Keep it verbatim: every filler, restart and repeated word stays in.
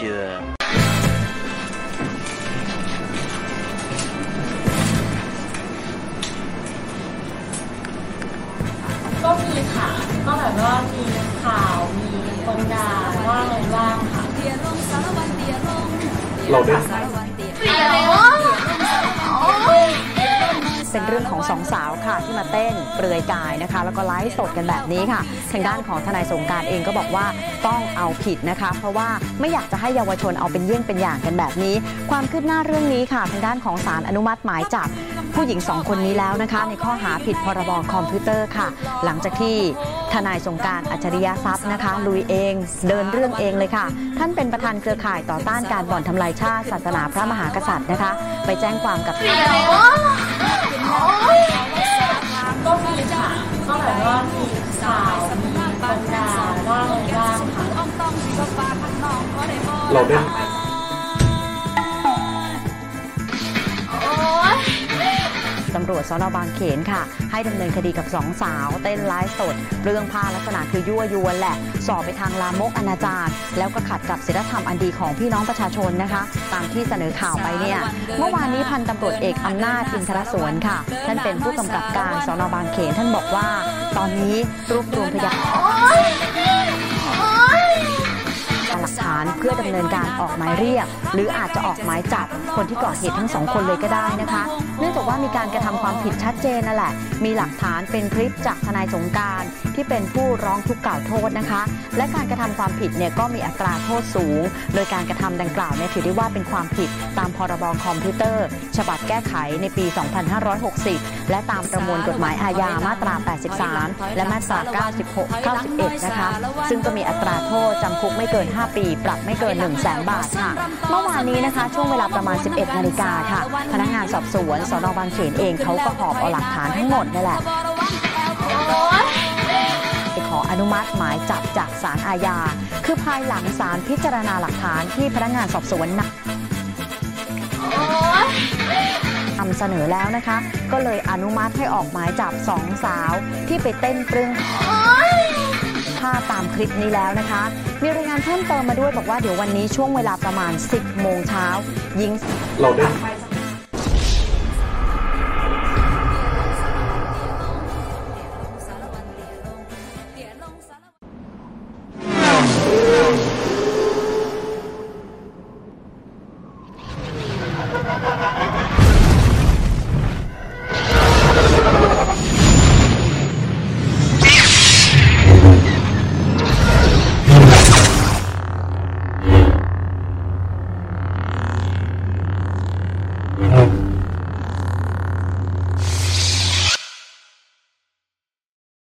Sure. ก็มีค่ะก็แบบว่ามีข่าวมีคนด่าว่าอะไรบ้างค่ะเราได้เป็นเรื่องของสองสาวค่ะที่มาเต้นเปลือยกายนะคะแล้วก็ไลฟ์สดกันแบบนี้ค่ะทางด้านของทนายสงกรานต์เองก็บอกว่าต้องเอาผิดนะคะเพราะว่าไม่อยากจะให้เยาวชนเอาเป็นเยี่ยงเป็นอย่างกันแบบนี้ความคืบหน้าเรื่องนี้ค่ะทางด้านของศาลอนุมัติหมายจับผู้หญิงสองคนนี้แล้วนะคะในข้อหาผิดพรบคอมพิวเตอร์ค่ะหลังจากที่ทนายสงกรานต์อัจฉริยทรัพย์นะคะลุยเองเดินเรื่องเองเลยค่ะท่านเป็นประธานเครือข่ายต่อต้านการบ่อนทำลายชาติศาสนาพระมหากษัตริย์นะคะไปแจ้งความกับก็มีค่ะก็แบบว่ามีข่าวมีคนด่าว่าอะไรบ้างค่ะเราได้ตำรวจสน.บางเขนค่ะให้ดำเนินคดีกับสองสาวเต้นไลฟ์สดเรื่องผ้าลักษณะคือยั่วยวนแหละสอบไปทางลามกอนาจารแล้วก็ขัดกับศีลธรรมอันดีของพี่น้องประชาชนนะคะตามที่เสนอข่าวไปเนี่ยเมื่อวานนี้พันตำรวจเอกอำนาจอินทรสวนค่ะท่านเป็นผู้กำกับการสน.บางเขนท่านบอกว่าตอนนี้รวบรวมพยานหลักฐานเพื่อดำเนินการออกหมายเรียกหรืออาจจะออกหมายจับคนที่ก่อเหตุทั้งสองคนเลยก็ได้นะคะเนื่องจากว่ามีการกระทำความผิดชัดเจนนั่นแหละมีหลักฐานเป็นคลิปจากทนายสงกรานต์ที่เป็นผู้ร้องทุกข์กล่าวโทษนะคะและการกระทำความผิดเนี่ยก็มีอัตราโทษสูงโดยการกระทำดังกล่าวเนี่ยถือได้ว่าเป็นความผิดตามพรบคอมพิวเตอร์ฉบับแก้ไขในปี สองพันห้าร้อยหกสิบ และตามประมวลกฎหมายอาญามาตรา แปดสิบสาม และมาตรา เก้าสิบหก เก้าสิบเอ็ด นะคะซึ่งก็มีอัตราโทษจำคุกไม่เกินห้าปีปรับไม่เกิน หนึ่งแสน บาทค่ะเมื่อวานนี้นะคะช่วงเวลาประมาณ สิบเอ็ดนาฬิกาค่ะพนักงานสอบสวนสน.บางเขนเองเขาก็หอบเอาหลักฐานทั้งหมดนี่แหละไปขออนุมัติหมายจับจากศาลอาญาคือภายหลังศาลพิจารณาหลักฐานที่พนักงานสอบสวนนำเสนอแล้วนะคะก็เลยอนุมัติให้ออกหมายจับสองสาวที่ไปเต้นเปลืองผ้าตามคลิปนี้แล้วนะคะมีรายงานเพิ่มเติมมาด้วยบอกว่าเดี๋ยววันนี้ช่วงเวลาประมาณ สิบโมงเช้าหญิงเราได้